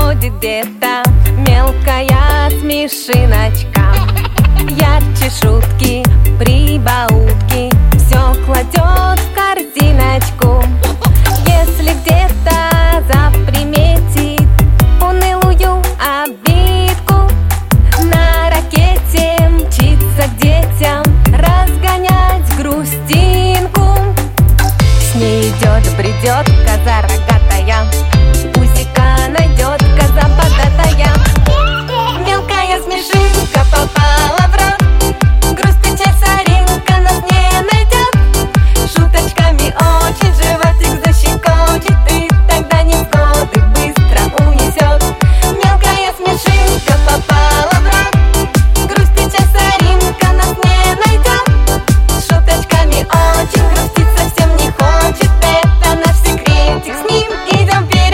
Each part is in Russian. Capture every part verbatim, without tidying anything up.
ходит где-то мелкая смешиночка. Ярче шутки, прибаутки, все кладет в корзиночку. Если где-то заприметит унылую обидку, на ракете мчится к детям разгонять грустинку. С ней идет, бредет коза рогатая, пузика найдет коза бодатая. Мелкая смешинка попала в рот, грусть, печаль, соринка нас не найдет. Шуточками очень животик защекочет, и тогда невзгоды быстро унесет. Мелкая смешинка попала в рот, грусть, печаль, соринка нас не найдет. Шуточками очень грустить совсем не хочет, это наш секретик, с ним идем вперед.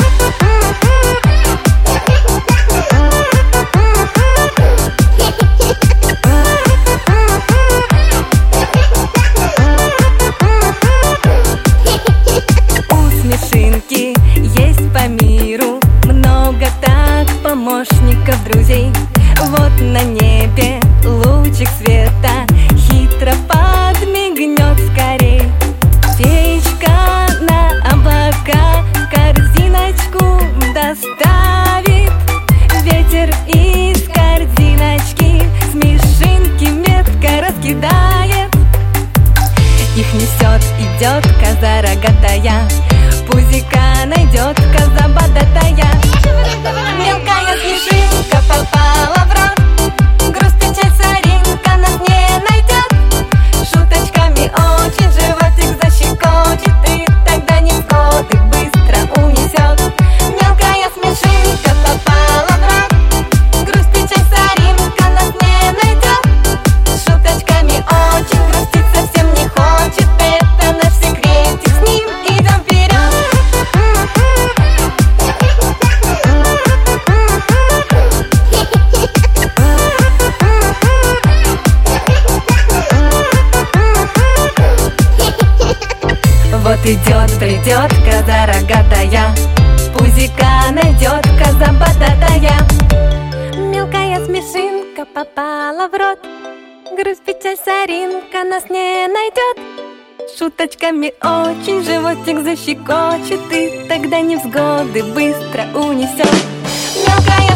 У смешинки есть по миру много так помощников, друзей. Вот на небе лучик света хитро подмигнет скорей. Феечка на облака корзиночку доставит. Ветер из корзиночки смешинки метко раскидает. Их несет, идет коза рогатая, пузика найдет коза бодатая. Мелкая смешинка попала в рот, грусть, печаль, соринка нас не найдет. Шуточками очень животик защекочет, и тогда невзгоды быстро унесет. Мелкая смешинка попала в рот, грусть, печаль, соринка нас не найдет. Шуточками очень грустить совсем не хочет, это наш секретик, с ним идем вперед. Вот идет, придет коза рогатая, пузика найдет коза бодатая. Мелкая смешинка попала в рот, грусть, печаль, соринка нас не найдет. Шуточками очень животик защекочет, и тогда невзгоды быстро унесет. Мелкая